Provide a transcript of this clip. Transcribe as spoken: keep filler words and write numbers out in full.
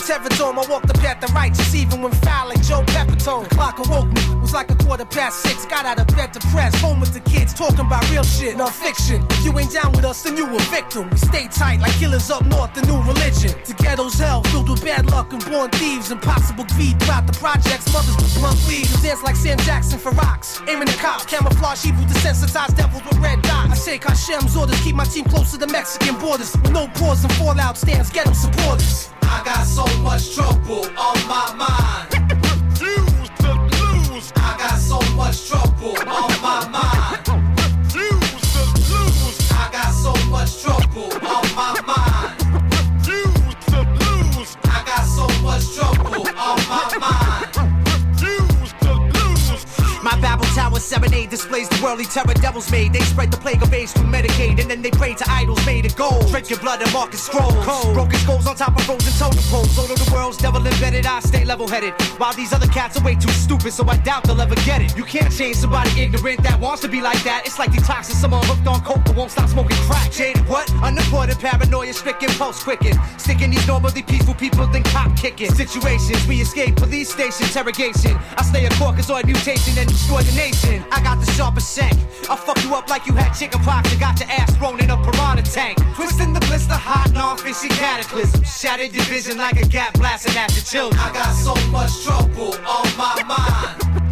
Terradome, I walked the path of righteous, even when foul like Joe Pepitone. The clock awoke me, it was like a quarter past six. Got out of bed depressed, home with the kids, talking about real shit, not fiction. If you ain't down with us, then you a victim. We stay tight like killers up north, the new religion. The ghetto's hell, filled with bad luck and born thieves. Impossible greed throughout the projects, mothers with blunt weeds. Dance like Sam Jackson for rocks, aiming the cops. Camouflage evil, desensitized devils with red dots. I take Hashem's orders, keep my team close to the Mexican borders. With no pause and fallout stands, ghetto supporters. I got so much trouble on my mind. Refuse to lose. I got so much trouble on my mind. Refuse to lose. I got so much trouble on my mind. Refuse to lose. I got so much trouble on my mind. Refuse to lose. My Babel Tower serenade displays the worldly terror devils made. They spread the plague of AIDS through Medicaid, and then they pray to idols made of gold. Drink your blood and mark it scrolls. Cold. Broken skulls on top of frozen totem poles. All of the world's devil embedded, I stay level-headed. While these other cats are way too stupid, so I doubt they'll ever get it. You can't change somebody ignorant that wants to be like that. It's like detoxing someone hooked on coke but won't stop smoking crack. Jaded what? Unimportant, paranoia stricken, pulse quicken. Sticking these normally peaceful people, then cop kicking. Situations, we escape police station interrogation. I stay a Caucasoid mutation and destroy the nation. I got the sharpest shank. I'll fuck you up like you had chicken pox and got your ass thrown in a piranha tank. Twisting the blister, hot, non-fishy cataclysm. Shattered division like a gap blasting at your children. I got so much trouble on my mind.